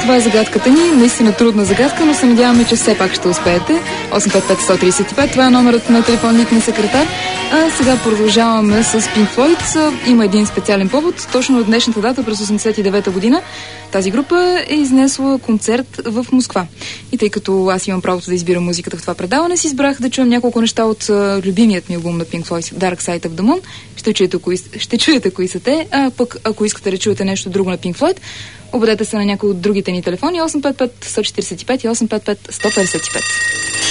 Това е загадката ни. Наистина трудна загадка, но се надяваме, че все пак ще успеете. 855-135, това е номерът на телефонник на секретар. А сега продължаваме с Pink Floyd. Има един специален повод. Точно от днешната дата, през 89-та година, тази група е изнесла концерт в Москва. И тъй като аз имам правото да избирам музиката в това предаване, си избрах да чуем няколко неща от любимият ми албум на Pink Floyd, Dark Side of the Moon. Ще чуете кои са те, а пък ако искате да чуете нещо друго на Pink Floyd, обадете се на някои от другите ни телефони 855-145 и 855-155.